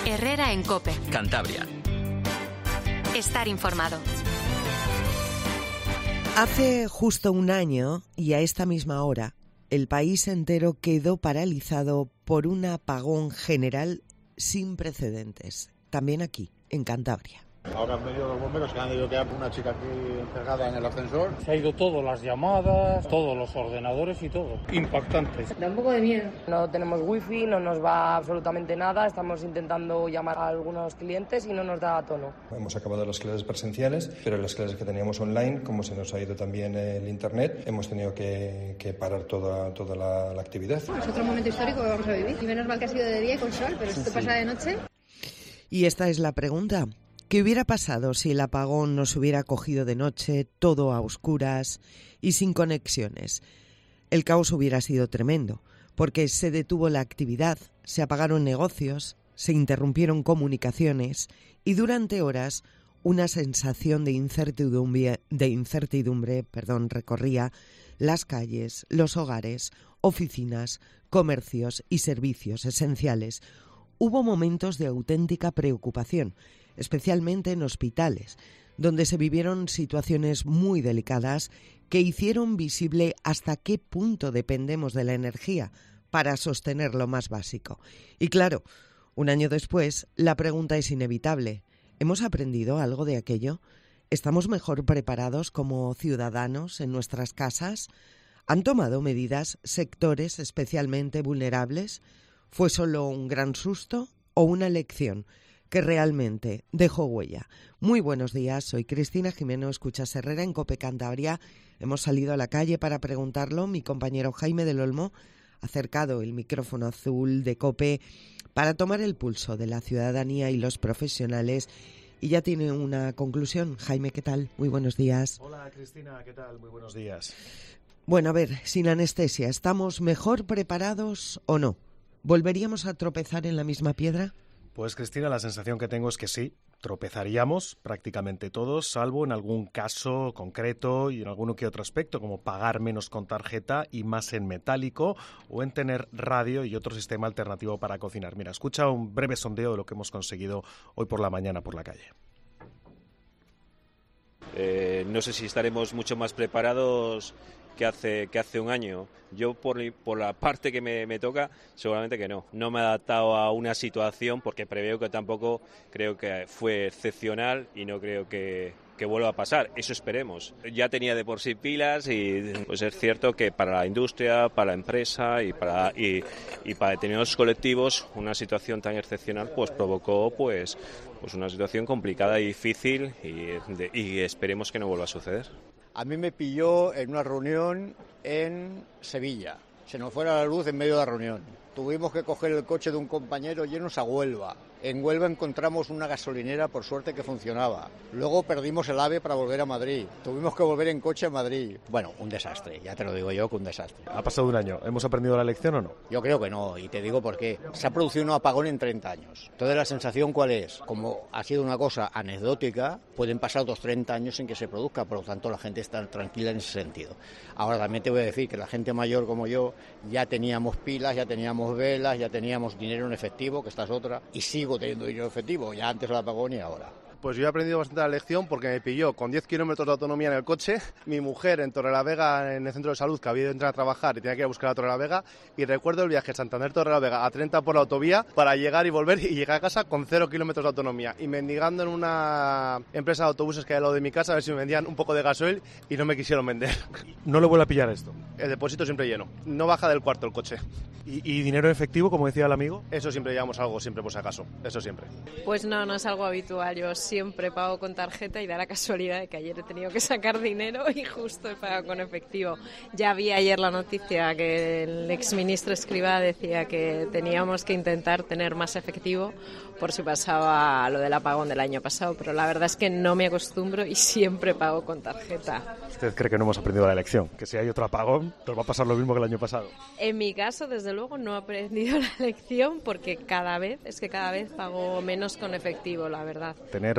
Herrera en COPE. Cantabria. Estar informado. Hace justo un año, y a esta misma hora, el país entero quedó paralizado por un apagón general sin precedentes. También aquí, en Cantabria. Ahora han venido los bomberos que han ido a quedar una chica aquí encerrada en el ascensor. Se ha ido todo, las llamadas, todos los ordenadores y todo. Impactante. Da un poco de miedo. No tenemos wifi, no nos va absolutamente nada. Estamos intentando llamar a algunos clientes y no nos da tono. Hemos acabado las clases presenciales, pero las clases que teníamos online, como se nos ha ido también el internet, hemos tenido que parar toda la actividad. Es otro momento histórico que vamos a vivir. Y menos mal que ha sido de día y con sol, pero esto pasa de noche. Y esta es la pregunta. ¿Qué hubiera pasado si el apagón nos hubiera cogido de noche, todo a oscuras y sin conexiones? El caos hubiera sido tremendo, porque se detuvo la actividad, se apagaron negocios, se interrumpieron comunicaciones y durante horas una sensación de incertidumbre, recorría las calles, los hogares, oficinas, comercios y servicios esenciales. Hubo momentos de auténtica preocupación, especialmente en hospitales, donde se vivieron situaciones muy delicadas que hicieron visible hasta qué punto dependemos de la energía para sostener lo más básico. Y claro, un año después, la pregunta es inevitable. ¿Hemos aprendido algo de aquello? ¿Estamos mejor preparados como ciudadanos en nuestras casas? ¿Han tomado medidas sectores especialmente vulnerables? ¿Fue solo un gran susto o una lección que realmente dejó huella? Muy buenos días, soy Cristina Jimeno, escuchas Herrera en COPE Cantabria. Hemos salido a la calle para preguntarlo. Mi compañero Jaime del Olmo ha acercado el micrófono azul de COPE para tomar el pulso de la ciudadanía y los profesionales. Y ya tiene una conclusión. Jaime, ¿qué tal? Muy buenos días. Hola, Cristina, ¿qué tal? Muy buenos días. Bueno, a ver, sin anestesia, ¿estamos mejor preparados o no? ¿Volveríamos a tropezar en la misma piedra? Pues, Cristina, la sensación que tengo es que sí, tropezaríamos prácticamente todos, salvo en algún caso concreto y en alguno que otro aspecto, como pagar menos con tarjeta y más en metálico, o en tener radio y otro sistema alternativo para cocinar. Mira, escucha un breve sondeo de lo que hemos conseguido hoy por la mañana por la calle. No sé si estaremos mucho más preparados que hace un año. Yo por la parte que me toca, seguramente que no. No me he adaptado a una situación porque preveo que tampoco creo que fue excepcional y no creo que vuelva a pasar. Eso esperemos. Ya tenía de por sí pilas y pues es cierto que para la industria, para la empresa y para determinados colectivos una situación tan excepcional pues provocó pues una situación complicada y difícil y esperemos que no vuelva a suceder. A mí me pilló en una reunión en Sevilla. Se nos fue la luz en medio de la reunión. Tuvimos que coger el coche de un compañero y irnos a Huelva. En Huelva encontramos una gasolinera, por suerte, que funcionaba. Luego perdimos el AVE para volver a Madrid. Tuvimos que volver en coche a Madrid. Bueno, un desastre, ya te lo digo yo, que un desastre. ¿Ha pasado un año? ¿Hemos aprendido la lección o no? Yo creo que no, y te digo por qué. Se ha producido un apagón en 30 años. Entonces, ¿la sensación cuál es? Como ha sido una cosa anecdótica, pueden pasar otros 30 años en que se produzca, por lo tanto, la gente está tranquila en ese sentido. Ahora, también te voy a decir que la gente mayor como yo ya teníamos pilas, ya teníamos velas, ya teníamos dinero en efectivo, que esta es otra, y sigo teniendo dinero efectivo, ya antes del apagón y ahora. Pues yo he aprendido bastante la lección porque me pilló con 10 kilómetros de autonomía en el coche, mi mujer en Torrelavega, en el centro de salud, que había ido a entrar a trabajar y tenía que ir a buscar a Torrelavega, y recuerdo el viaje Santander-Torrelavega a 30 por la autovía para llegar y volver y llegar a casa con 0 kilómetros de autonomía y mendigando en una empresa de autobuses que hay al lado de mi casa a ver si me vendían un poco de gasoil y no me quisieron vender. No le vuelve a pillar esto. El depósito siempre lleno, no baja del cuarto el coche. ¿Y dinero en efectivo, como decía el amigo? Eso siempre llevamos algo, siempre por si acaso, eso siempre. Pues no es algo habitual, yo siempre pago con tarjeta y da la casualidad de que ayer he tenido que sacar dinero y justo he pagado con efectivo. Ya vi ayer la noticia que el exministro Escrivá decía que teníamos que intentar tener más efectivo por si pasaba lo del apagón del año pasado, pero la verdad es que no me acostumbro y siempre pago con tarjeta. ¿Usted cree que no hemos aprendido la lección? ¿Que si hay otro apagón nos va a pasar lo mismo que el año pasado? En mi caso, desde luego, no he aprendido la lección porque cada vez pago menos con efectivo, la verdad. Tener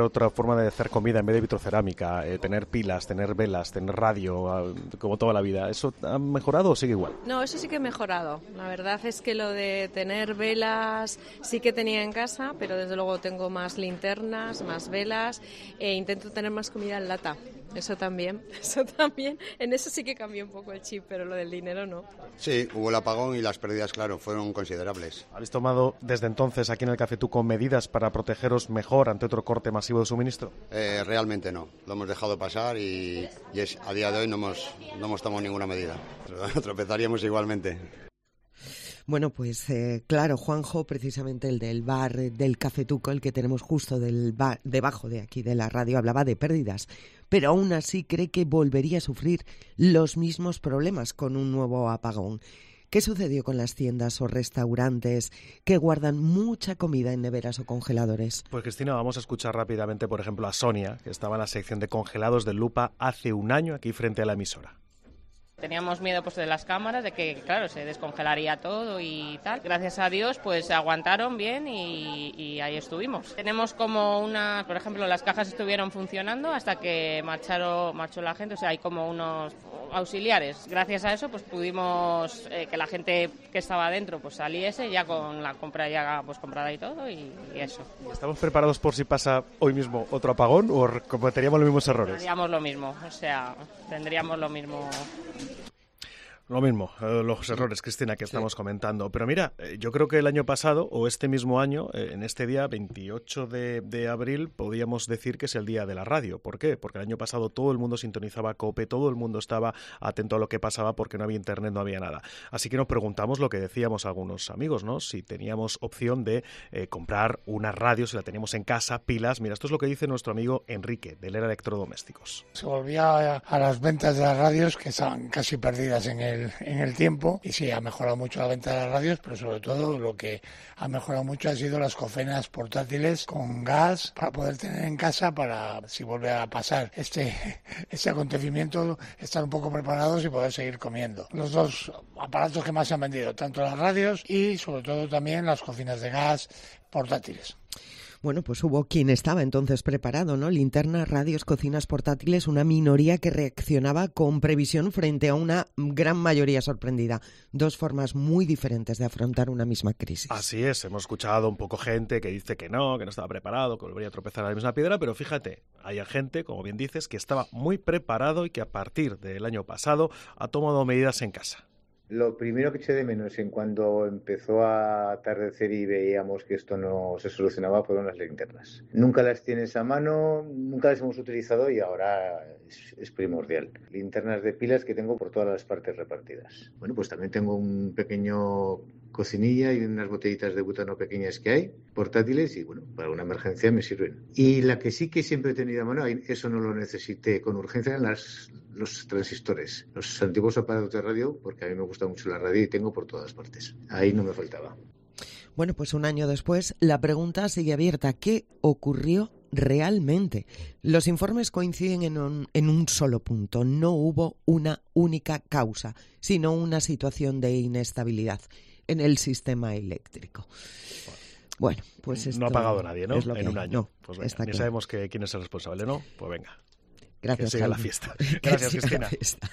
otra forma de hacer comida en vez de vitrocerámica, tener pilas, tener velas, tener radio, como toda la vida. ¿Eso ha mejorado o sigue igual? No, eso sí que ha mejorado. La verdad es que lo de tener velas sí que tenía en casa, pero desde luego tengo más linternas, más velas e intento tener más comida en lata. Eso también. En eso sí que cambió un poco el chip, pero lo del dinero no. Sí, hubo el apagón y las pérdidas, claro, fueron considerables. ¿Habéis tomado desde entonces aquí en el Café Tuco medidas para protegeros mejor ante otro corte masivo de suministro? Realmente no. Lo hemos dejado pasar y a día de hoy no hemos tomado ninguna medida. Tropezaríamos igualmente. Bueno, pues claro, Juanjo, precisamente el del bar del Café Tuco, el que tenemos justo debajo de aquí de la radio, hablaba de pérdidas, pero aún así cree que volvería a sufrir los mismos problemas con un nuevo apagón. ¿Qué sucedió con las tiendas o restaurantes que guardan mucha comida en neveras o congeladores? Pues Cristina, vamos a escuchar rápidamente, por ejemplo, a Sonia, que estaba en la sección de congelados de Lupa hace un año aquí frente a la emisora. Teníamos miedo pues de las cámaras, de que claro, se descongelaría todo y tal. Gracias a Dios pues aguantaron bien y ahí estuvimos. Tenemos como por ejemplo, las cajas estuvieron funcionando hasta que marchó la gente, o sea, hay como unos auxiliares. Gracias a eso pues pudimos que la gente que estaba dentro pues saliese ya con la compra ya pues comprada y todo y eso. ¿Estamos preparados por si pasa hoy mismo otro apagón o cometeríamos los mismos errores? Tendríamos lo mismo, o sea, tendríamos lo mismo. Lo mismo, los errores, Cristina, que estamos comentando. Pero mira, yo creo que el año pasado, o este mismo año, en este día, 28 de abril, podíamos decir que es el día de la radio. ¿Por qué? Porque el año pasado todo el mundo sintonizaba COPE, todo el mundo estaba atento a lo que pasaba porque no había internet, no había nada. Así que nos preguntamos lo que decíamos algunos amigos, ¿no? Si teníamos opción de comprar una radio, si la teníamos en casa, pilas. Mira, esto es lo que dice nuestro amigo Enrique, de Lera Electrodomésticos. Se volvía a las ventas de las radios, que estaban casi perdidas en el tiempo, y sí, ha mejorado mucho la venta de las radios, pero sobre todo lo que ha mejorado mucho ha sido las cocinas portátiles con gas para poder tener en casa para, si vuelve a pasar este acontecimiento, estar un poco preparados y poder seguir comiendo. Los dos aparatos que más se han vendido, tanto las radios y sobre todo también las cocinas de gas portátiles. Bueno, pues hubo quien estaba entonces preparado, ¿no? Linternas, radios, cocinas portátiles, una minoría que reaccionaba con previsión frente a una gran mayoría sorprendida. Dos formas muy diferentes de afrontar una misma crisis. Así es, hemos escuchado un poco gente que dice que no estaba preparado, que volvería a tropezar a la misma piedra, pero fíjate, hay gente, como bien dices, que estaba muy preparado y que a partir del año pasado ha tomado medidas en casa. Lo primero que eché de menos en cuando empezó a atardecer y veíamos que esto no se solucionaba fueron las linternas. Nunca las tienes a mano, nunca las hemos utilizado y ahora es primordial. Linternas de pilas que tengo por todas las partes repartidas. Bueno, pues también tengo un pequeño cocinilla y unas botellitas de butano pequeñas que hay, portátiles, y bueno, para una emergencia me sirven. Y la que sí que siempre he tenido a mano, eso no lo necesité con urgencia, eran los transistores, los antiguos aparatos de radio, porque a mí me gusta mucho la radio y tengo por todas partes. Ahí no me faltaba. Bueno, pues un año después, la pregunta sigue abierta. ¿Qué ocurrió realmente? Los informes coinciden en un solo punto. No hubo una única causa, sino una situación de inestabilidad en el sistema eléctrico. Bueno, pues esto no ha pagado nadie, ¿no? En un año. No, pues venga, ya claro. sabemos quién es el responsable, ¿no? Pues venga. Gracias, que siga la fiesta. Gracias, Cristina.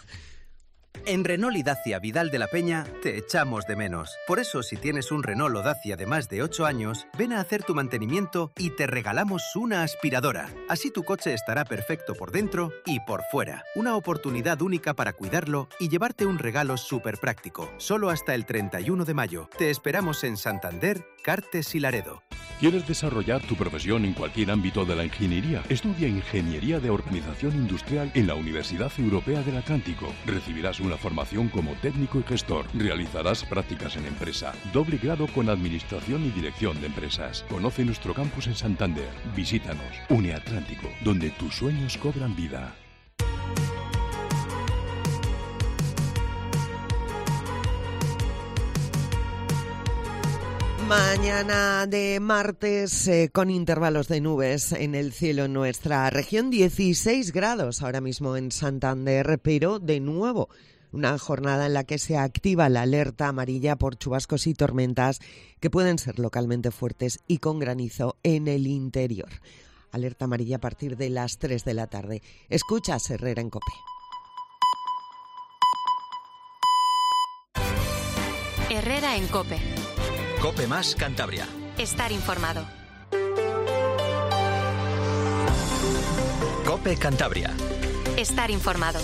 En Renault y Dacia Vidal de la Peña te echamos de menos. Por eso, si tienes un Renault o Dacia de más de 8 años, ven a hacer tu mantenimiento y te regalamos una aspiradora. Así tu coche estará perfecto por dentro y por fuera. Una oportunidad única para cuidarlo y llevarte un regalo súper práctico. Solo hasta el 31 de mayo. Te esperamos en Santander, Cartes y Laredo. ¿Quieres desarrollar tu profesión en cualquier ámbito de la ingeniería? Estudia Ingeniería de Organización Industrial en la Universidad Europea del Atlántico. Recibirás una formación como técnico y gestor. Realizarás prácticas en empresa. Doble grado con Administración y Dirección de Empresas. Conoce nuestro campus en Santander. Visítanos. UniAtlántico, donde tus sueños cobran vida. Mañana de martes con intervalos de nubes en el cielo en nuestra región, 16 grados ahora mismo en Santander, pero de nuevo una jornada en la que se activa la alerta amarilla por chubascos y tormentas que pueden ser localmente fuertes y con granizo en el interior. Alerta amarilla a partir de las 3 de la tarde. Escuchas Herrera en COPE. Herrera en COPE. COPE más Cantabria. Estar informado. COPE Cantabria. Estar informado.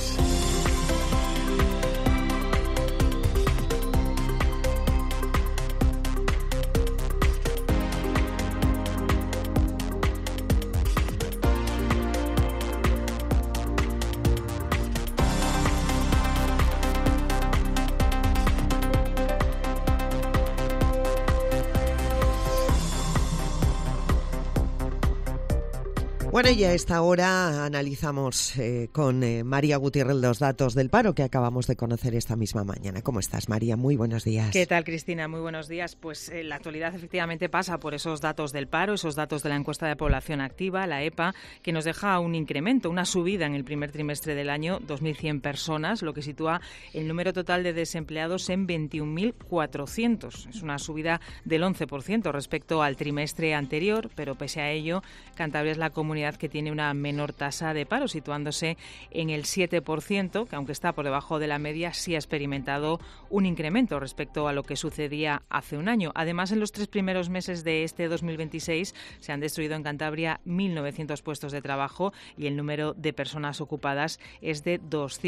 Bueno, y a esta hora analizamos con María Gutiérrez los datos del paro que acabamos de conocer esta misma mañana. ¿Cómo estás, María? Muy buenos días. ¿Qué tal, Cristina? Muy buenos días. Pues la actualidad efectivamente pasa por esos datos del paro, esos datos de la encuesta de población activa, la EPA, que nos deja un incremento, una subida en el primer trimestre del año, 2.100 personas, lo que sitúa el número total de desempleados en 21.400. Es una subida del 11% respecto al trimestre anterior, pero pese a ello, Cantabria es la comunidad que tiene una menor tasa de paro, situándose en el 7%, que aunque está por debajo de la media, sí ha experimentado un incremento respecto a lo que sucedía hace un año. Además, en los 3 primeros meses de este 2026 se han destruido en Cantabria 1.900 puestos de trabajo y el número de personas ocupadas es de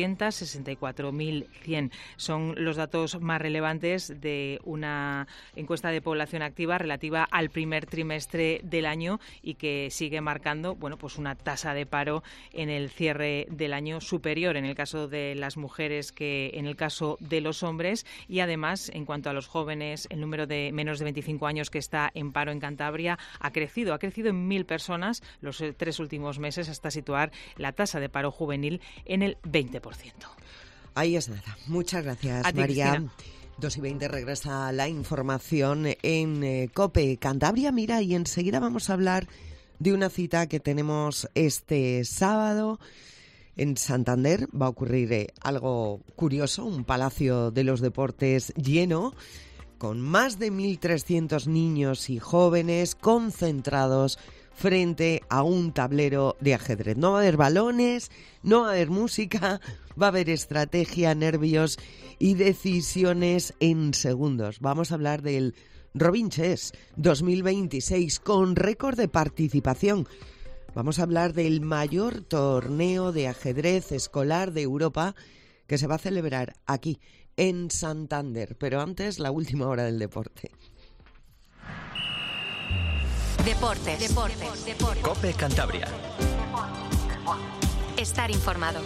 264.100. Son los datos más relevantes de una encuesta de población activa relativa al primer trimestre del año y que sigue marcando pues una tasa de paro en el cierre del año superior en el caso de las mujeres que en el caso de los hombres, y además en cuanto a los jóvenes, el número de menos de 25 años que está en paro en Cantabria ha crecido en 1.000 personas los 3 últimos meses hasta situar la tasa de paro juvenil en el 20%. Ahí es nada. Muchas gracias, a ti, María. Cristina. 2:20 regresa la información en COPE Cantabria. Mira, y enseguida vamos a hablar de una cita que tenemos este sábado en Santander. Va a ocurrir algo curioso, un Palacio de los Deportes lleno, con más de 1.300 niños y jóvenes concentrados frente a un tablero de ajedrez. No va a haber balones, no va a haber música, va a haber estrategia, nervios y decisiones en segundos. Vamos a hablar del Robin Chess 2026 con récord de participación. Vamos a hablar del mayor torneo de ajedrez escolar de Europa que se va a celebrar aquí, en Santander. Pero antes, la última hora del deporte. Deportes. COPE Cantabria. Estar informado.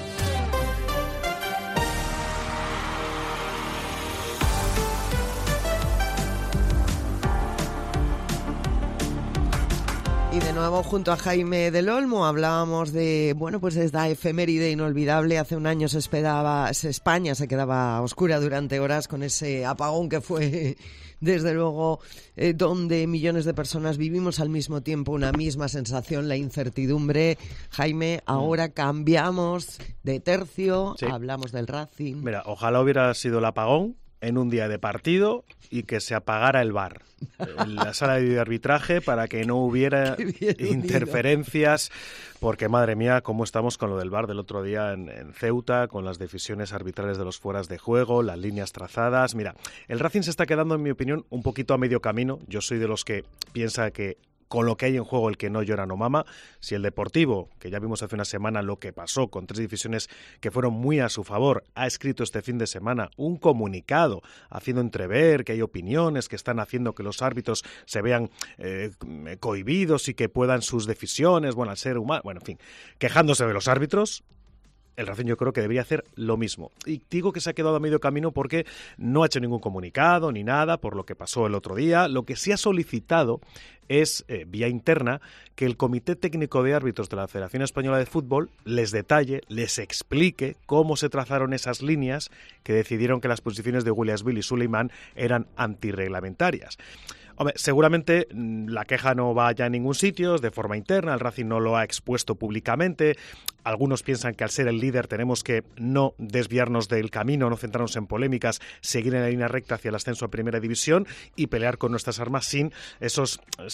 Y de nuevo junto a Jaime del Olmo hablábamos de, pues esta efeméride inolvidable. Hace un año España se quedaba oscura durante horas con ese apagón que fue, desde luego, donde millones de personas vivimos al mismo tiempo una misma sensación, la incertidumbre. Jaime, ahora cambiamos de tercio, sí. Hablamos del Racing. Mira, ojalá hubiera sido el apagón en un día de partido y que se apagara el VAR en la sala de arbitraje para que no hubiera interferencias, porque madre mía, cómo estamos con lo del VAR del otro día en Ceuta, con las decisiones arbitrales de los fueras de juego, las líneas trazadas. Mira, el Racing se está quedando, en mi opinión, un poquito a medio camino. Yo soy de los que piensa que con lo que hay en juego el que no llora no mama. Si el Deportivo, que ya vimos hace una semana lo que pasó con 3 divisiones que fueron muy a su favor, ha escrito este fin de semana un comunicado haciendo entrever que hay opiniones que están haciendo que los árbitros se vean cohibidos y que puedan sus decisiones, al ser humano, en fin, quejándose de los árbitros. El Racing yo creo que debería hacer lo mismo. Y digo que se ha quedado a medio camino porque no ha hecho ningún comunicado ni nada por lo que pasó el otro día. Lo que sí ha solicitado es, vía interna, que el Comité Técnico de Árbitros de la Federación Española de Fútbol les detalle, les explique cómo se trazaron esas líneas que decidieron que las posiciones de Williamsville y Suleiman eran antirreglamentarias. Hombre, seguramente la queja no va ya a ningún sitio, es de forma interna, el Racing no lo ha expuesto públicamente. Algunos piensan que al ser el líder tenemos que no desviarnos del camino, no centrarnos en polémicas, seguir en la línea recta hacia el ascenso a Primera División y pelear con nuestras armas sin esas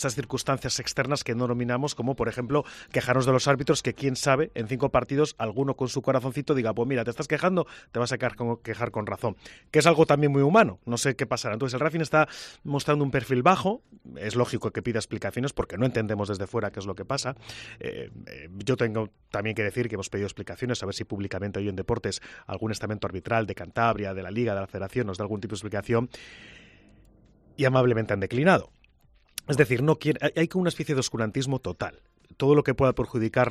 esas circunstancias externas que denominamos como, por ejemplo, quejarnos de los árbitros, que quién sabe, en 5 partidos alguno con su corazoncito diga, pues mira, te estás quejando, te vas a quejar con razón, que es algo también muy humano, no sé qué pasará. Entonces el Racing está mostrando un perfil bajo, es lógico que pida explicaciones porque no entendemos desde fuera qué es lo que pasa. Yo tengo también que decir que hemos pedido explicaciones, a ver si públicamente hoy en Deportes algún estamento arbitral de Cantabria, de la Liga, de la Federación nos da algún tipo de explicación, y amablemente han declinado. Es decir, hay como una especie de oscurantismo total. Todo lo que pueda perjudicar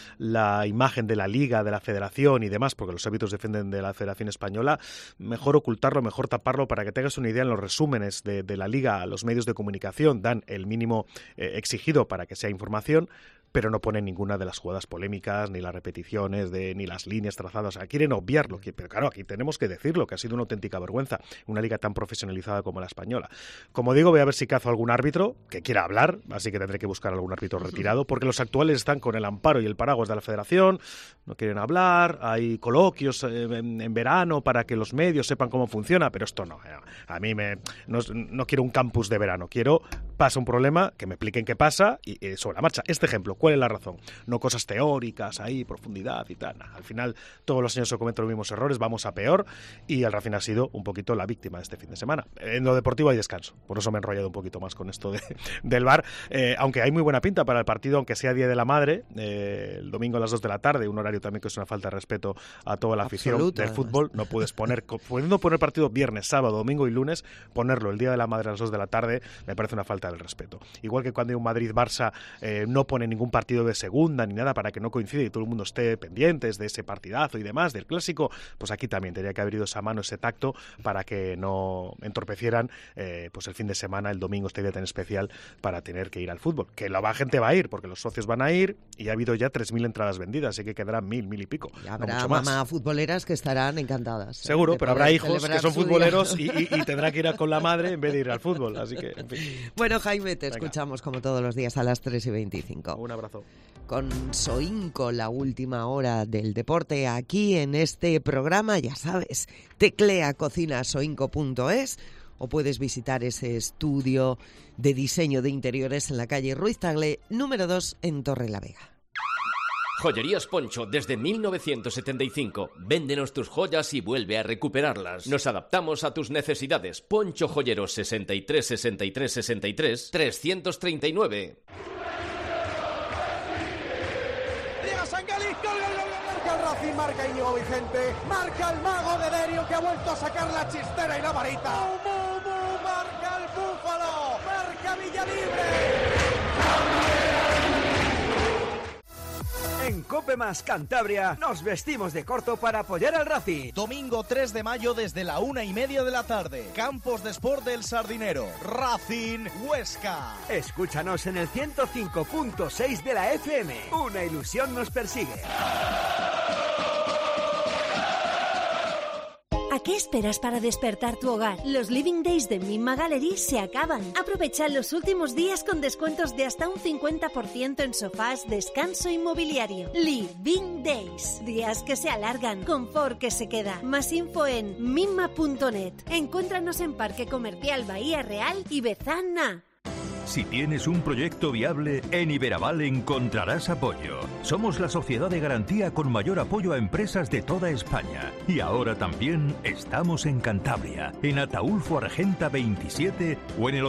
la imagen de la Liga, de la Federación y demás, porque los árbitros defienden de la Federación Española, mejor ocultarlo, mejor taparlo. Para que tengas una idea, en los resúmenes de la Liga, los medios de comunicación dan el mínimo exigido para que sea información, pero no ponen ninguna de las jugadas polémicas, ni las repeticiones, ni las líneas trazadas. O sea, quieren obviarlo, pero claro, aquí tenemos que decirlo, que ha sido una auténtica vergüenza, una liga tan profesionalizada como la española. Como digo, voy a ver si cazo algún árbitro que quiera hablar, así que tendré que buscar algún árbitro retirado, porque los actuales están con el amparo y el paraguas de la Federación, no quieren hablar, hay coloquios en verano para que los medios sepan cómo funciona, pero esto no. A mí no quiero un campus de verano, pasa un problema, que me expliquen qué pasa y sobre la marcha. Este ejemplo, ¿cuál es la razón? No cosas teóricas ahí, profundidad y tal. Al final todos los años se cometen los mismos errores, vamos a peor, y el Racing ha sido un poquito la víctima de este fin de semana. En lo deportivo hay descanso, por eso me he enrollado un poquito más con esto del VAR, aunque hay muy buena pinta para el partido, aunque sea Día de la Madre, el domingo a las 2 de la tarde, un horario también que es una falta de respeto a toda la afición del fútbol. No puedes pudiendo poner partido viernes, sábado, domingo y lunes, ponerlo el Día de la Madre a las 2 de la tarde me parece una falta del respeto. Igual que cuando hay un Madrid-Barça no pone ningún partido de segunda ni nada para que no coincide y todo el mundo esté pendientes de ese partidazo y demás, del clásico, pues aquí también tendría que haber ido esa mano, ese tacto, para que no entorpecieran pues el fin de semana, el domingo, este día tan especial para tener que ir al fútbol. Que la gente va a ir, porque los socios van a ir, y ha habido ya 3.000 entradas vendidas, así que quedarán 1.000 y pico. Y habrá no mucho mamá futboleras que estarán encantadas. Seguro, pero habrá hijos que son futboleros y tendrá que ir con la madre en vez de ir al fútbol, así que, en fin. Bueno, Jaime, te escuchamos como todos los días a las 3:25. Un abrazo. Con Soinco, la última hora del deporte, aquí en este programa, ya sabes, teclea cocinasoinco.es o puedes visitar ese estudio de diseño de interiores en la calle Ruiz Tagle, número 2, en Torrelavega. Joyerías Poncho, desde 1975. Véndenos tus joyas y vuelve a recuperarlas. Nos adaptamos a tus necesidades. Poncho Joyeros 63 63 63 339. Marca el Racing, marca Íñigo Vicente, marca el mago de Derio que ha vuelto a sacar la chistera y la varita. Marca el Búfalo, marca Villalibre. En Cope Más Cantabria nos vestimos de corto para apoyar al Racing. Domingo 3 de mayo desde la 1:30 de la tarde. Campos de Sport del Sardinero. Racing Huesca. Escúchanos en el 105.6 de la FM. Una ilusión nos persigue. ¿A qué esperas para despertar tu hogar? Los Living Days de Mimma Gallery se acaban. Aprovecha los últimos días con descuentos de hasta un 50% en sofás, descanso y mobiliario. Living Days. Días que se alargan, confort que se queda. Más info en mimma.net. Encuéntranos en Parque Comercial Bahía Real y Bezana. Si tienes un proyecto viable, en Iberaval encontrarás apoyo. Somos la sociedad de garantía con mayor apoyo a empresas de toda España. Y ahora también estamos en Cantabria, en Ataulfo Argenta 27 o en el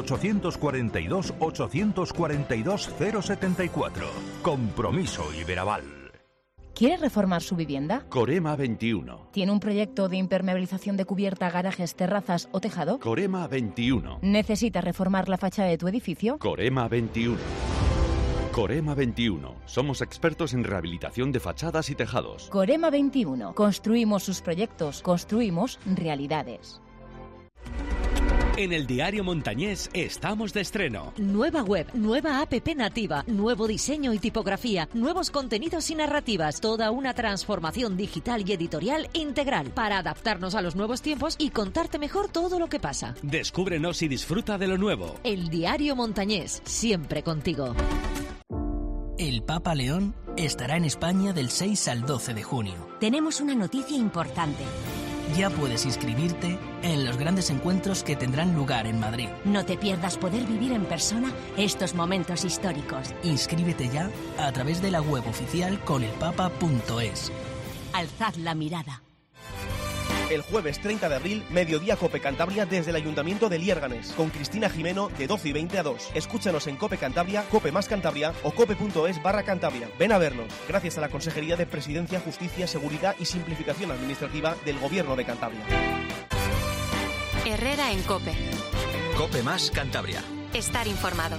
842-842-074. Compromiso Iberaval. ¿Quiere reformar su vivienda? Corema 21. ¿Tiene un proyecto de impermeabilización de cubierta, garajes, terrazas o tejado? Corema 21. ¿Necesita reformar la fachada de tu edificio? Corema 21. Corema 21. Somos expertos en rehabilitación de fachadas y tejados. Corema 21. Construimos sus proyectos, construimos realidades. En el Diario Montañés estamos de estreno. Nueva web, nueva app nativa, nuevo diseño y tipografía, nuevos contenidos y narrativas, toda una transformación digital y editorial integral para adaptarnos a los nuevos tiempos y contarte mejor todo lo que pasa. Descúbrenos y disfruta de lo nuevo. El Diario Montañés, siempre contigo. El Papa León estará en España del 6 al 12 de junio. Tenemos una noticia importante. Ya puedes inscribirte en los grandes encuentros que tendrán lugar en Madrid. No te pierdas poder vivir en persona estos momentos históricos. Inscríbete ya a través de la web oficial conelpapa.es. Alzad la mirada. El jueves 30 de abril, Mediodía Cope Cantabria desde el Ayuntamiento de Liérganes, con Cristina Jimeno de 12:20 a 2. Escúchanos en Cope Cantabria, Cope más Cantabria o cope.es/Cantabria. Ven a vernos, gracias a la Consejería de Presidencia, Justicia, Seguridad y Simplificación Administrativa del Gobierno de Cantabria. Herrera en Cope. Cope más Cantabria. Estar informado.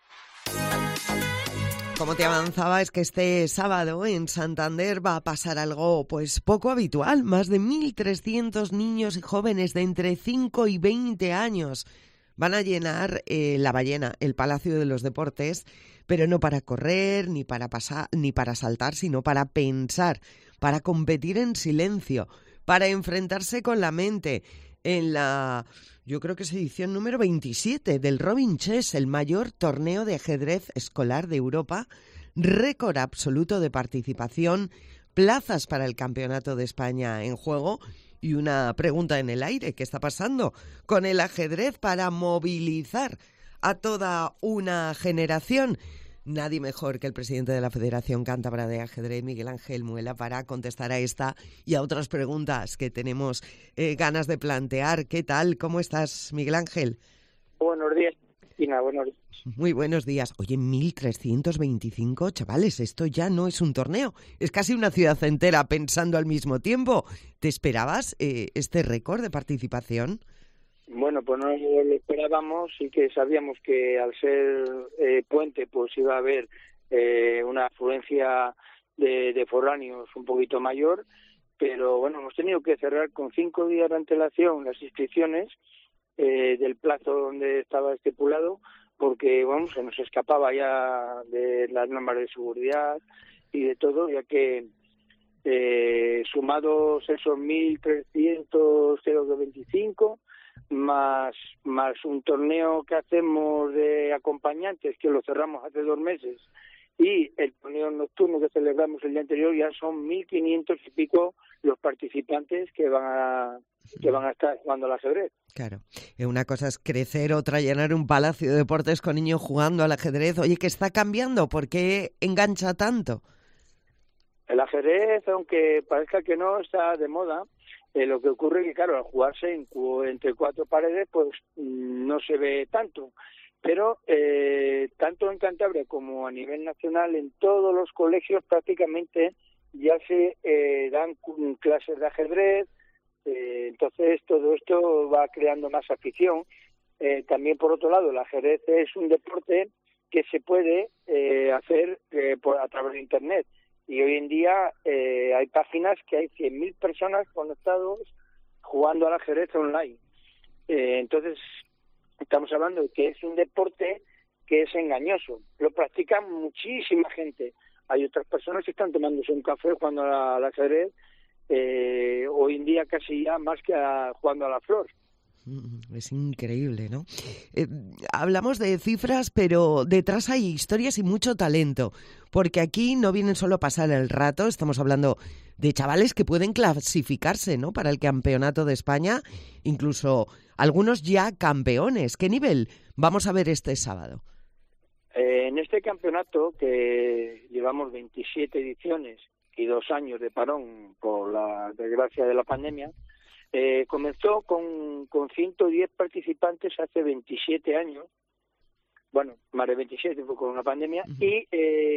Como te avanzaba, es que este sábado en Santander va a pasar algo pues poco habitual. Más de 1.300 niños y jóvenes de entre 5 y 20 años van a llenar La Ballena, el Palacio de los Deportes, pero no para correr, ni para pasar, ni para saltar, sino para pensar, para competir en silencio, para enfrentarse con la mente en la... Yo creo que es edición número 27 del Robin Chess, el mayor torneo de ajedrez escolar de Europa, récord absoluto de participación, plazas para el Campeonato de España en juego y una pregunta en el aire. ¿Qué está pasando con el ajedrez para movilizar a toda una generación? Nadie mejor que el presidente de la Federación Cántabra de Ajedrez, Miguel Ángel Muela, para contestar a esta y a otras preguntas que tenemos ganas de plantear. ¿Qué tal? ¿Cómo estás, Miguel Ángel? Buenos días, Cristina. Buenos días. Muy buenos días. Oye, 1.325, chavales, esto ya no es un torneo, es casi una ciudad entera pensando al mismo tiempo. ¿Te esperabas este récord de participación? Bueno, pues no lo esperábamos y que sabíamos que al ser puente pues iba a haber una afluencia de foráneos un poquito mayor, pero bueno, hemos tenido que cerrar con 5 días de antelación las inscripciones del plazo donde estaba estipulado, porque bueno, se nos escapaba ya de las normas de seguridad y de todo, ya que sumados esos 1.325 más un torneo que hacemos de acompañantes, que lo cerramos hace 2 meses, y el torneo nocturno que celebramos el día anterior, ya son 1.500 y pico los participantes que van a estar jugando al ajedrez. Claro, una cosa es crecer, otra llenar un palacio de deportes con niños jugando al ajedrez. Oye, ¿qué está cambiando? ¿Por qué engancha tanto? El ajedrez, aunque parezca que no, está de moda. Lo que ocurre es que, claro, al jugarse entre 4 paredes, pues no se ve tanto. Pero tanto en Cantabria como a nivel nacional, en todos los colegios prácticamente ya se dan clases de ajedrez. Entonces todo esto va creando más afición. También, por otro lado, el ajedrez es un deporte que se puede hacer a través de Internet. Y hoy en día hay páginas que hay 100.000 personas conectados jugando al ajedrez online. Entonces, estamos hablando de que es un deporte que es engañoso. Lo practica muchísima gente. Hay otras personas que están tomándose un café jugando al ajedrez, hoy en día casi ya más que jugando a la flor. Es increíble, ¿no? Hablamos de cifras, pero detrás hay historias y mucho talento, porque aquí no vienen solo a pasar el rato, estamos hablando de chavales que pueden clasificarse, ¿no?, para el Campeonato de España, incluso algunos ya campeones. ¿Qué nivel vamos a ver este sábado? En este campeonato, que llevamos 27 ediciones y 2 años de parón por la desgracia de la pandemia, comenzó con 110 participantes hace 27 años, bueno, más de 27 fue con una pandemia, y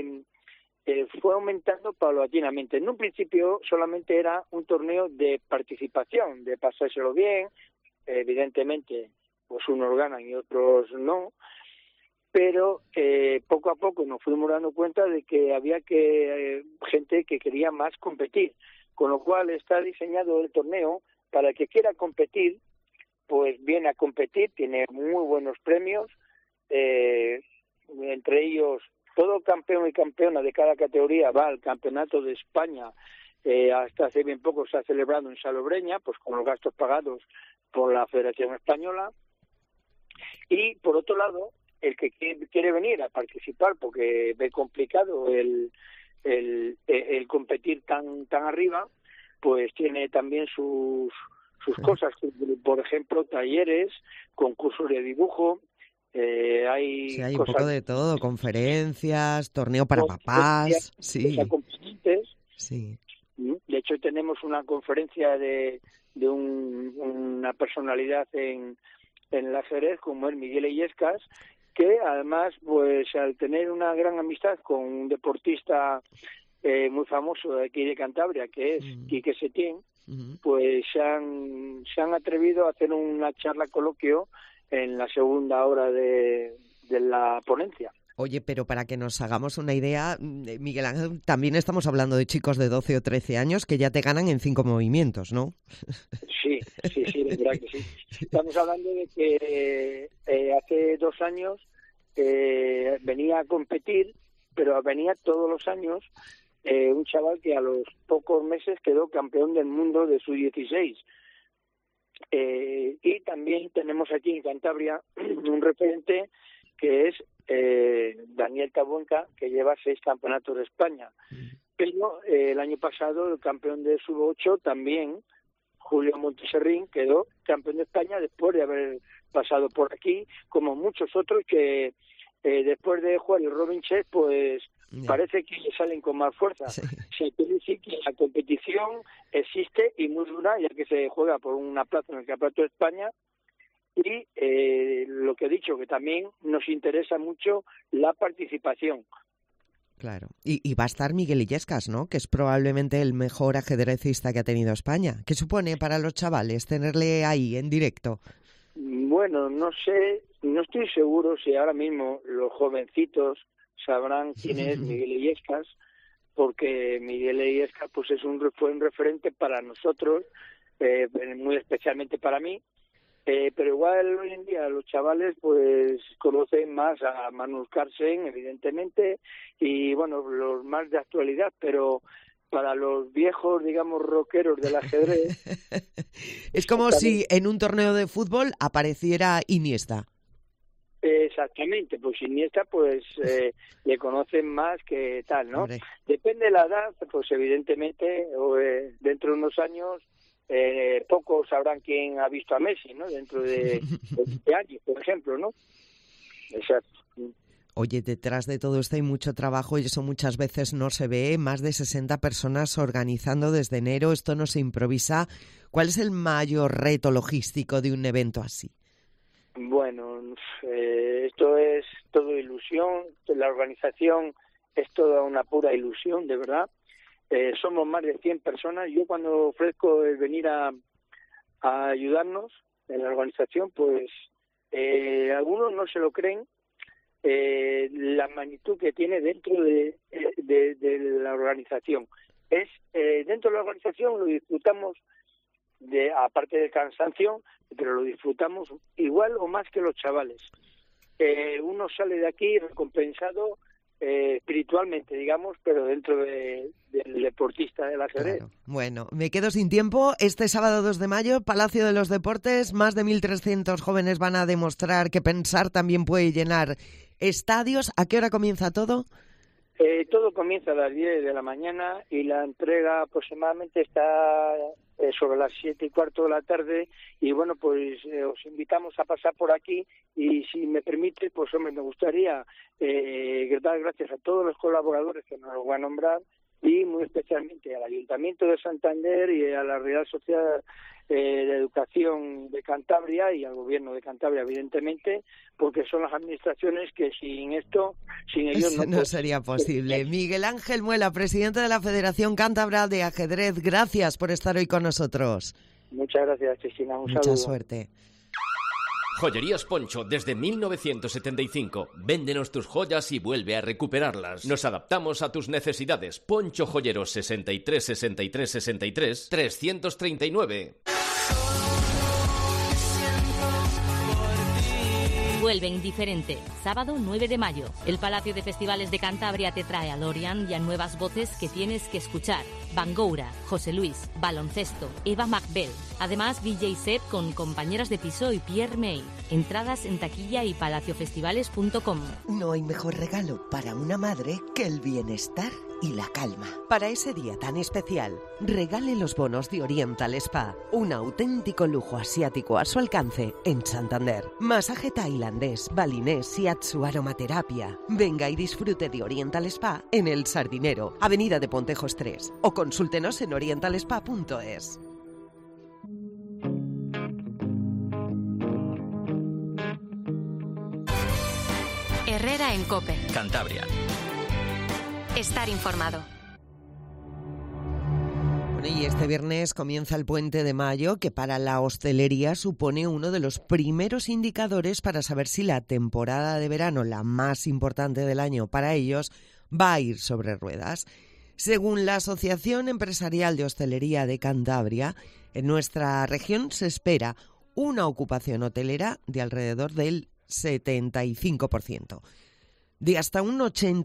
fue aumentando paulatinamente. En un principio solamente era un torneo de participación, de pasárselo bien, evidentemente pues unos ganan y otros no, pero poco a poco nos fuimos dando cuenta de que había gente que quería más competir, con lo cual está diseñado el torneo para el que quiera competir, pues viene a competir, tiene muy buenos premios, entre ellos todo campeón y campeona de cada categoría va al Campeonato de España. Hasta hace bien poco se ha celebrado en Salobreña, pues con los gastos pagados por la Federación Española. Y por otro lado, el que quiere venir a participar porque ve complicado el competir tan arriba, pues tiene también sus cosas, por ejemplo, talleres, concursos de dibujo. Hay un cosas, poco de todo, conferencias, torneo para papás, sí. Sí. De hecho, tenemos una conferencia de una personalidad en el ajedrez, como es Miguel Illescas, que además, pues al tener una gran amistad con un deportista muy famoso de aquí de Cantabria, que es Quique Setién, pues se han atrevido a hacer una charla coloquio en la segunda hora de la ponencia. Oye, pero para que nos hagamos una idea, Miguel Ángel, también estamos hablando de chicos de 12 o 13 años que ya te ganan en 5 movimientos, ¿no? Sí, de verdad que sí. Estamos hablando de que hace 2 años venía a competir, pero venía todos los años un chaval que a los pocos meses quedó campeón del mundo de sub-16. Y también tenemos aquí en Cantabria un referente que es Daniel Tabuenca, que lleva 6 campeonatos de España. Pero el año pasado el campeón de sub-8 también, Julio Monteserrín, quedó campeón de España después de haber pasado por aquí, como muchos otros que después de jugar el Robin Chess, pues parece que salen con más fuerza. Se quiere decir que la competición existe y muy dura, ya que se juega por una plaza en el Campeonato de España. Y lo que he dicho, que también nos interesa mucho la participación. Claro. Y va a estar Miguel Illescas, ¿no? Que es probablemente el mejor ajedrecista que ha tenido España. ¿Qué supone para los chavales tenerle ahí en directo? Bueno, no sé, no estoy seguro si ahora mismo los jovencitos sabrán quién es Miguel Illescas, porque Miguel Illescas pues fue un referente para nosotros, muy especialmente para mí. Pero igual hoy en día los chavales pues conocen más a Magnus Carlsen, evidentemente, y bueno, los más de actualidad, pero para los viejos, digamos, rockeros del ajedrez... Es como si en un torneo de fútbol apareciera Iniesta. Exactamente, pues Iniesta pues le conocen más que tal, ¿no? Hombre. Depende de la edad, pues evidentemente dentro de unos años pocos sabrán quién ha visto a Messi, ¿no? Dentro de 20 años, por ejemplo, ¿no? Exacto. Oye, detrás de todo esto hay mucho trabajo y eso muchas veces no se ve. Más de 60 personas organizando desde enero. Esto no se improvisa. ¿Cuál es el mayor reto logístico de un evento así? Bueno, esto es todo ilusión. La organización es toda una pura ilusión, de verdad. Somos más de 100 personas. Yo cuando ofrezco el venir a ayudarnos en la organización, pues algunos no se lo creen, la magnitud que tiene dentro de la organización. Dentro de la organización lo disfrutamos, aparte del cansancio, pero lo disfrutamos igual o más que los chavales. Uno sale de aquí recompensado espiritualmente, digamos, pero dentro del deportista del ajedrez. Claro. Bueno, me quedo sin tiempo. Este sábado 2 de mayo, Palacio de los Deportes, más de 1.300 jóvenes van a demostrar que pensar también puede llenar estadios. ¿A qué hora comienza todo? Todo comienza a las 10 de la mañana y la entrega aproximadamente está sobre las 7:15 de la tarde y bueno, pues os invitamos a pasar por aquí y si me permite, pues hombre, me gustaría dar gracias a todos los colaboradores que nos voy a nombrar y muy especialmente al Ayuntamiento de Santander y a la Real Sociedad de Educación de Cantabria y al Gobierno de Cantabria, evidentemente, porque son las administraciones que sin ellos no sería posible. Miguel Ángel Muela, presidente de la Federación Cántabra de Ajedrez, gracias por estar hoy con nosotros. Muchas gracias, Cristina. Mucha saludo. Suerte. Joyerías Poncho, desde 1975. Véndenos tus joyas y vuelve a recuperarlas. Nos adaptamos a tus necesidades. Poncho Joyeros 63 63 63 339. Vuelve Indiferente, sábado 9 de mayo. El Palacio de Festivales de Cantabria te trae a Lorian y a nuevas voces que tienes que escuchar. Bangoura, José Luis, Baloncesto, Eva Macbel. Además, DJ Seb con compañeras de piso y Pierre May. Entradas en taquilla y palaciofestivales.com. No hay mejor regalo para una madre que el bienestar. y la calma. Para ese día tan especial, regale los bonos de Oriental Spa, un auténtico lujo asiático a su alcance en Santander. Masaje tailandés, balinés, shiatsu, aromaterapia. Venga y disfrute de Oriental Spa en El Sardinero, Avenida de Pontejos 3, o consúltenos en orientalspa.es. Herrera en COPE. Cantabria. Estar informado. Bueno, y este viernes comienza el Puente de Mayo, que para la hostelería supone uno de los primeros indicadores para saber si la temporada de verano, la más importante del año para ellos, va a ir sobre ruedas. Según la Asociación Empresarial de Hostelería de Cantabria, en nuestra región se espera una ocupación hotelera de alrededor del 75%, de hasta un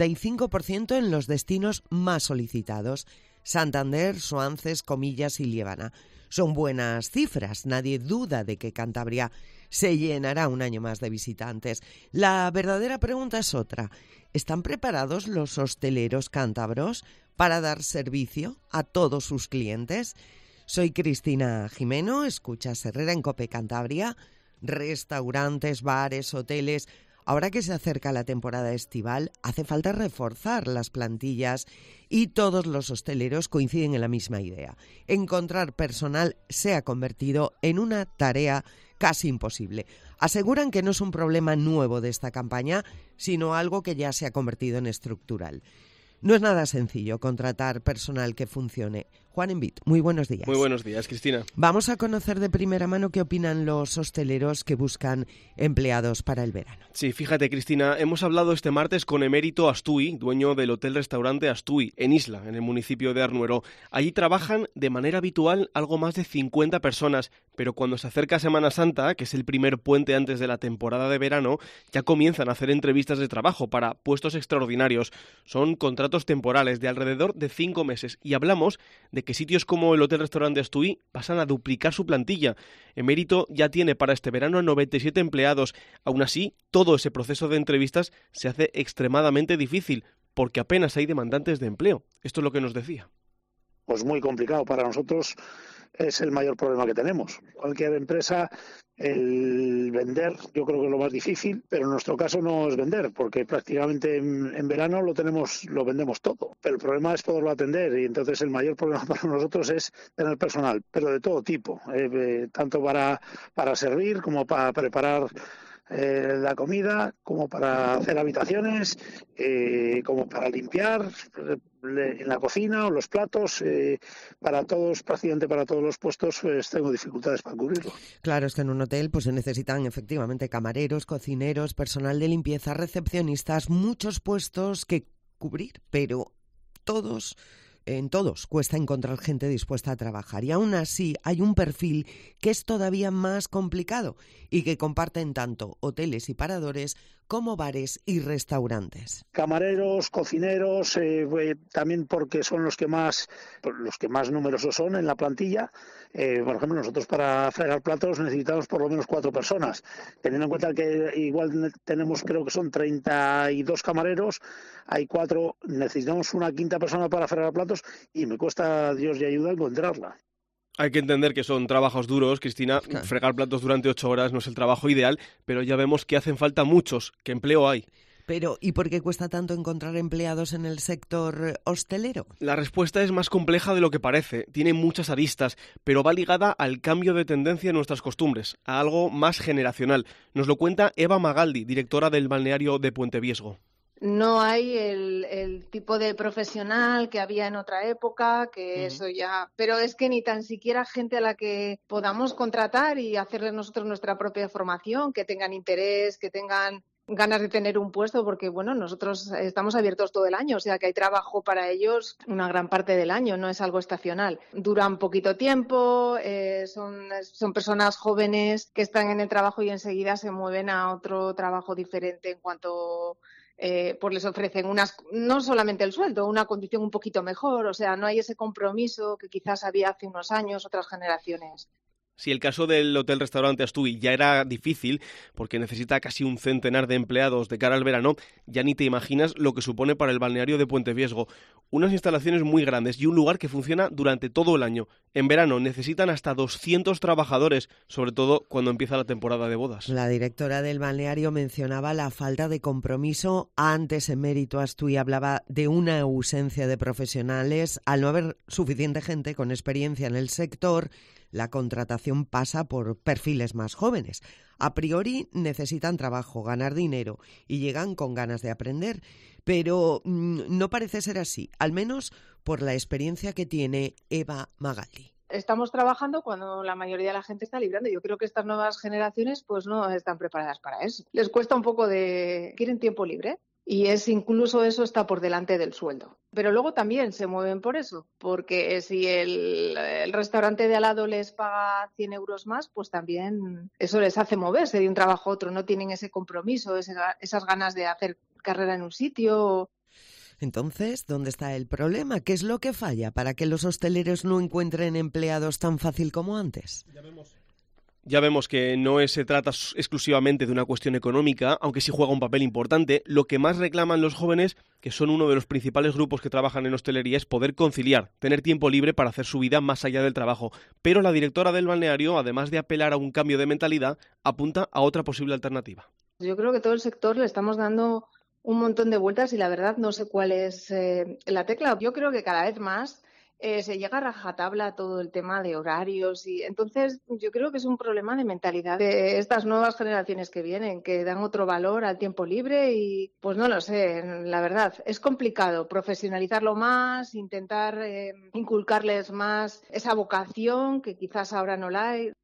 85% en los destinos más solicitados: Santander, Suances, Comillas y Liébana. Son buenas cifras, nadie duda de que Cantabria se llenará un año más de visitantes. La verdadera pregunta es otra: ¿están preparados los hosteleros cántabros para dar servicio a todos sus clientes? Soy Cristina Jimeno, escuchas Herrera en COPE Cantabria. Restaurantes, bares, hoteles. Ahora que se acerca la temporada estival, hace falta reforzar las plantillas y todos los hosteleros coinciden en la misma idea. Encontrar personal se ha convertido en una tarea casi imposible. Aseguran que no es un problema nuevo de esta campaña, sino algo que ya se ha convertido en estructural. No es nada sencillo contratar personal que funcione. Juan Envit, muy buenos días. Muy buenos días, Cristina. Vamos a conocer de primera mano qué opinan los hosteleros que buscan empleados para el verano. Sí, fíjate, Cristina, hemos hablado este martes con Emérito Astúi, dueño del hotel-restaurante Astúi, en Isla, en el municipio de Arnuero. Allí trabajan de manera habitual algo más de 50 personas, pero cuando se acerca Semana Santa, que es el primer puente antes de la temporada de verano, ya comienzan a hacer entrevistas de trabajo para puestos extraordinarios. Son contratos temporales de alrededor de 5 meses y hablamos de que sitios como el hotel-restaurante Astúi pasan a duplicar su plantilla. Emérito ya tiene para este verano 97 empleados. Aún así, todo ese proceso de entrevistas se hace extremadamente difícil porque apenas hay demandantes de empleo. Esto es lo que nos decía. Pues muy complicado para nosotros. Es el mayor problema que tenemos. Cualquier empresa, el vender, yo creo que es lo más difícil, pero en nuestro caso no es vender, porque prácticamente en verano lo vendemos todo. Pero el problema es poderlo atender, y entonces el mayor problema para nosotros es tener personal, pero de todo tipo, tanto para servir como para preparar la comida, como para hacer habitaciones, como para limpiar en la cocina o los platos, prácticamente para todos los puestos, pues tengo dificultades para cubrirlo. Claro, es que en un hotel pues se necesitan efectivamente camareros, cocineros, personal de limpieza, recepcionistas, muchos puestos que cubrir, pero en todos cuesta encontrar gente dispuesta a trabajar, y aún así hay un perfil que es todavía más complicado y que comparten tanto hoteles y paradores como bares y restaurantes. Camareros, cocineros, también porque son los que más numerosos son en la plantilla. Por ejemplo, nosotros para fregar platos necesitamos por lo menos 4 personas. Teniendo en cuenta que igual tenemos, creo que son 32 camareros, hay 4, necesitamos una quinta persona para fregar platos y me cuesta Dios y ayuda encontrarla. Hay que entender que son trabajos duros, Cristina. Claro. Fregar platos durante 8 horas no es el trabajo ideal, pero ya vemos que hacen falta muchos, que empleo hay. Pero, ¿y por qué cuesta tanto encontrar empleados en el sector hostelero? La respuesta es más compleja de lo que parece. Tiene muchas aristas, pero va ligada al cambio de tendencia en nuestras costumbres, a algo más generacional. Nos lo cuenta Eva Magaldi, directora del balneario de Puente Viesgo. No hay el tipo de profesional que había en otra época, que eso ya... Pero es que ni tan siquiera gente a la que podamos contratar y hacerle nosotros nuestra propia formación, que tengan interés, que tengan ganas de tener un puesto, porque bueno, nosotros estamos abiertos todo el año, o sea que hay trabajo para ellos una gran parte del año, no es algo estacional. Duran poquito tiempo, son personas jóvenes que están en el trabajo y enseguida se mueven a otro trabajo diferente en cuanto... pues les ofrecen no solamente el sueldo, una condición un poquito mejor, o sea, no hay ese compromiso que quizás había hace unos años, otras generaciones. Si el caso del hotel-restaurante Astui ya era difícil, porque necesita casi un centenar de empleados de cara al verano, ya ni te imaginas lo que supone para el balneario de Puente Viesgo. Unas instalaciones muy grandes y un lugar que funciona durante todo el año. En verano necesitan hasta 200 trabajadores, sobre todo cuando empieza la temporada de bodas. La directora del balneario mencionaba la falta de compromiso. Antes, Emérito Astui hablaba de una ausencia de profesionales. Al no haber suficiente gente con experiencia en el sector, la contratación pasa por perfiles más jóvenes. A priori necesitan trabajo, ganar dinero y llegan con ganas de aprender. Pero no parece ser así, al menos por la experiencia que tiene Eva Magaldi. Estamos trabajando cuando la mayoría de la gente está librando. Yo creo que estas nuevas generaciones pues no están preparadas para eso. Les cuesta un poco quieren tiempo libre. Y incluso eso está por delante del sueldo. Pero luego también se mueven por eso, porque si el restaurante de al lado les paga 100 euros más, pues también eso les hace moverse de un trabajo a otro. No tienen ese compromiso, esas ganas de hacer carrera en un sitio. Entonces, ¿dónde está el problema? ¿Qué es lo que falla para que los hosteleros no encuentren empleados tan fácil como antes? Ya vemos que no se trata exclusivamente de una cuestión económica, aunque sí juega un papel importante. Lo que más reclaman los jóvenes, que son uno de los principales grupos que trabajan en hostelería, es poder conciliar, tener tiempo libre para hacer su vida más allá del trabajo. Pero la directora del balneario, además de apelar a un cambio de mentalidad, apunta a otra posible alternativa. Yo creo que todo el sector le estamos dando un montón de vueltas y la verdad no sé cuál es la tecla. Yo creo que cada vez más se llega a rajatabla todo el tema de horarios y entonces yo creo que es un problema de mentalidad de estas nuevas generaciones que vienen, que dan otro valor al tiempo libre y pues no lo sé, la verdad, es complicado profesionalizarlo más, intentar inculcarles más esa vocación que quizás ahora no la hay.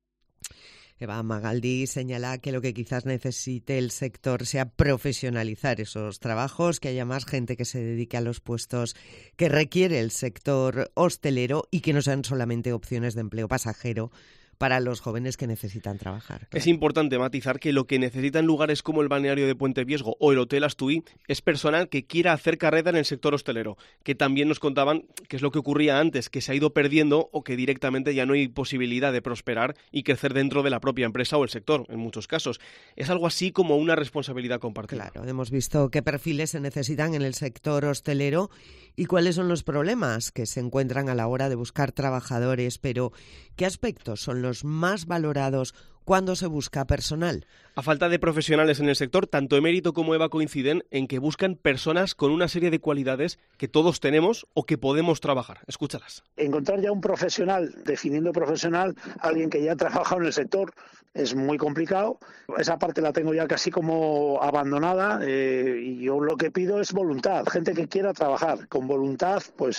Eva Magaldi señala que lo que quizás necesite el sector sea profesionalizar esos trabajos, que haya más gente que se dedique a los puestos que requiere el sector hostelero y que no sean solamente opciones de empleo pasajero para los jóvenes que necesitan trabajar. Es importante matizar que lo que necesitan lugares como el balneario de Puente Viesgo o el Hotel Astui es personal que quiera hacer carrera en el sector hostelero, que también nos contaban que es lo que ocurría antes, que se ha ido perdiendo o que directamente ya no hay posibilidad de prosperar y crecer dentro de la propia empresa o el sector, en muchos casos. Es algo así como una responsabilidad compartida. Claro, hemos visto qué perfiles se necesitan en el sector hostelero y cuáles son los problemas que se encuentran a la hora de buscar trabajadores, pero ¿qué aspectos son los más valorados cuando se busca personal? A falta de profesionales en el sector, tanto Emérito como Eva coinciden en que buscan personas con una serie de cualidades que todos tenemos o que podemos trabajar. Escúchalas. Encontrar ya un profesional, definiendo profesional, alguien que ya ha trabajado en el sector, es muy complicado. Esa parte la tengo ya casi como abandonada y yo lo que pido es voluntad, gente que quiera trabajar. Con voluntad pues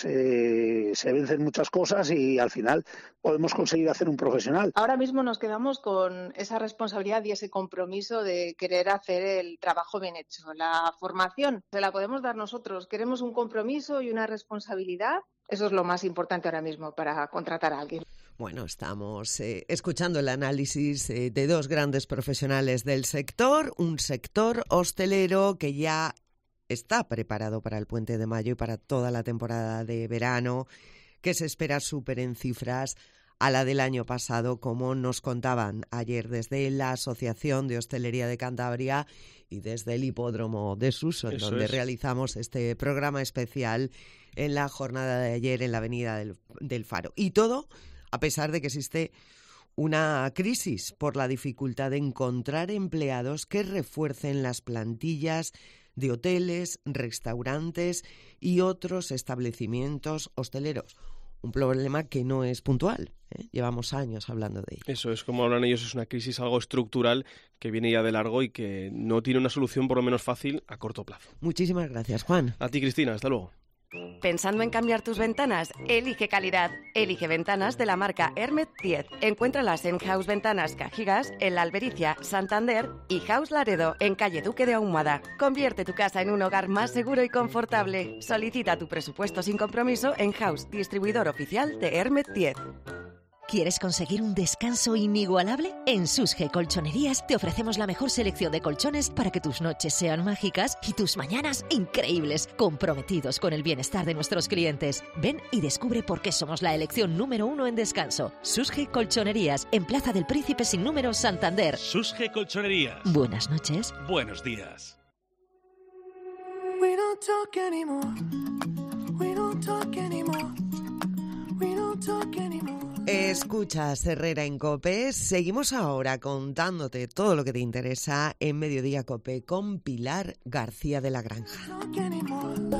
se vencen muchas cosas y al final podemos conseguir hacer un profesional. Ahora mismo nos quedamos con esa responsabilidad y ese compromiso de querer hacer el trabajo bien hecho. La formación se la podemos dar nosotros. Queremos un compromiso y una responsabilidad. Eso es lo más importante ahora mismo para contratar a alguien. Bueno, estamos escuchando el análisis de dos grandes profesionales del sector, un sector hostelero que ya está preparado para el Puente de Mayo y para toda la temporada de verano, que se espera súper en cifras a la del año pasado, como nos contaban ayer desde la Asociación de Hostelería de Cantabria y desde el Hipódromo de Suso, donde realizamos este programa especial en la jornada de ayer en la Avenida del Faro. Y todo a pesar de que existe una crisis por la dificultad de encontrar empleados que refuercen las plantillas de hoteles, restaurantes y otros establecimientos hosteleros. Un problema que no es puntual, ¿eh? Llevamos años hablando de ello. Eso es, como hablan ellos, es una crisis algo estructural que viene ya de largo y que no tiene una solución por lo menos fácil a corto plazo. Muchísimas gracias, Juan. A ti, Cristina, hasta luego. ¿Pensando en cambiar tus ventanas? Elige calidad. Elige ventanas de la marca Hermet 10. Encuéntralas en House Ventanas Cajigas, en La Albericia, Santander y House Laredo, en calle Duque de Ahumada. Convierte tu casa en un hogar más seguro y confortable. Solicita tu presupuesto sin compromiso en House, distribuidor oficial de Hermet 10. ¿Quieres conseguir un descanso inigualable? En Susge Colchonerías te ofrecemos la mejor selección de colchones para que tus noches sean mágicas y tus mañanas increíbles, comprometidos con el bienestar de nuestros clientes. Ven y descubre por qué somos la elección número 1 en descanso. Susge Colchonerías, en Plaza del Príncipe sin número, Santander. Susge Colchonerías. Buenas noches. Buenos días. We don't talk anymore. We don't talk anymore. We don't talk anymore. Escuchas Herrera en COPE. Seguimos ahora contándote todo lo que te interesa en Mediodía COPE con Pilar García de la Granja.